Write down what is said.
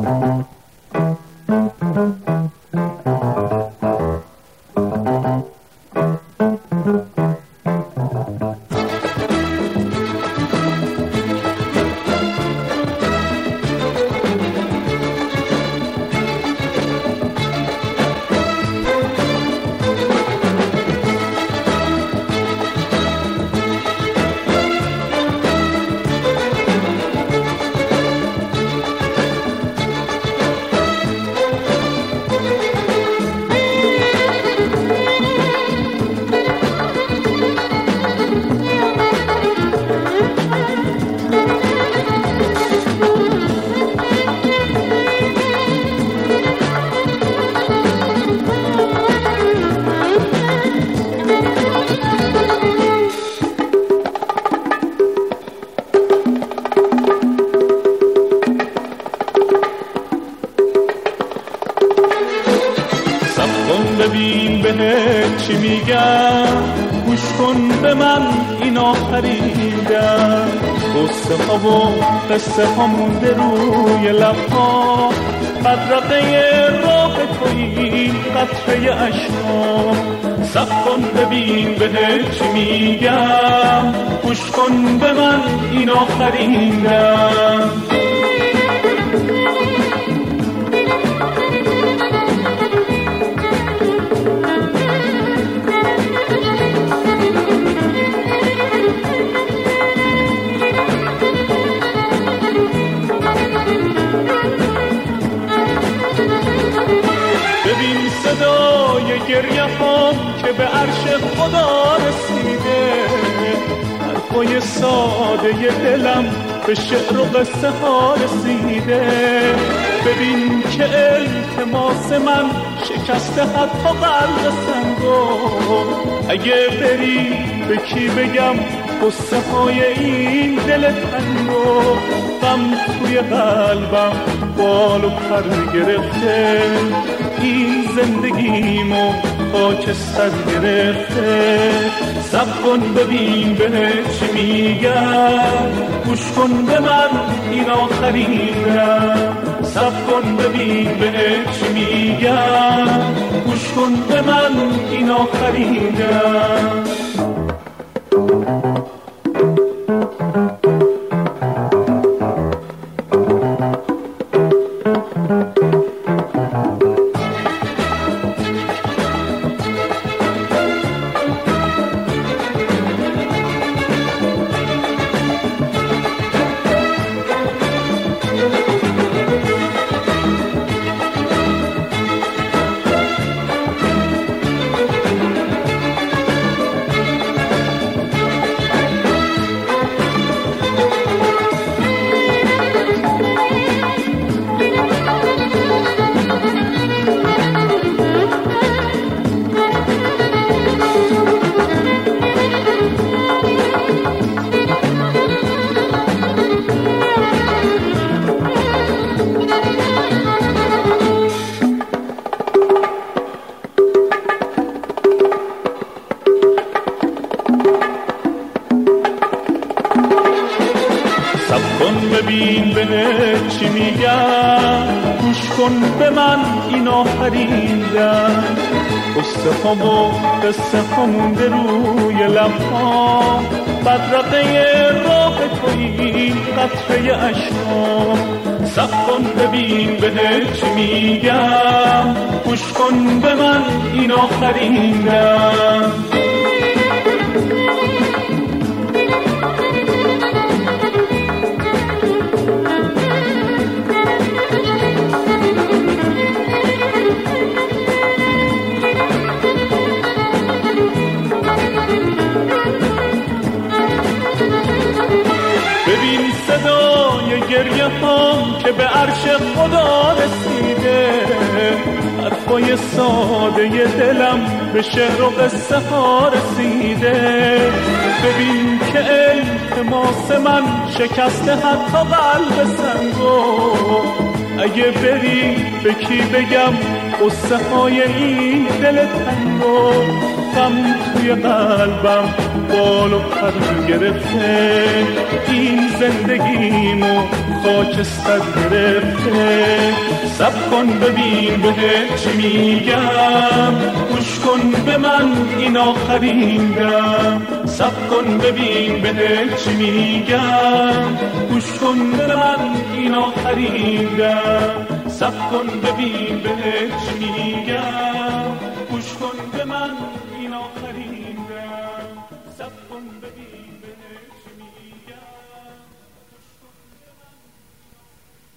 ببین بهت چی میگم، گوش کن به من این آخریدم. قصه ها و قصه ها مونده روی لبها، بدرقه راه تویی قطره اشکام. صبر کن ببین بهت چی میگم، گوش کن به من این آخریدم. ببین صدای گریه هم که به عرش خدا رسیده، حرفای ساده دلم به شعر و قصه ها رسیده. ببین که التماس من شکسته حتی قلب سنگو، اگه بری به کی بگم قصه های این دل تنگو. غم توی قلبم بال و پر گرفته، این زندگیمو خاکستر گرفته. صبر کن ببین بهت چی میگم، گوش کن به من این آخریدم. صبر کن ببین بهت چی میگم، گوش کن به من این آخریدم. صبر کن ببین بهت چی میگم، گوش کن به من این آخریدم. قصه ها و قصه ها مونده روی لبها، بدرقه راه تویی قطره اشکام. صبر کن ببین بهت چی میگم، گوش کن به من این آخریدم. ببین صدای گریه هم که به عرش خدا رسیده، حرفای ساده دلم به شعر و قصه ها رسیده. ببین که التماس من شکسته حتی قلب سنگو، اگه بری به کی بگم قصه های این دل تنگو. غم توی قلبم بال و پر گرفته، این زندگیمو خاکستر گرفته. صبر کن ببین بهت چی میگم، گوش کن به من این آخرین دم. صبر کن ببین بهت چی میگم، گوش کن به من این آخرین دم. صبر کن ببین بهت چی میگم، گوش کن به من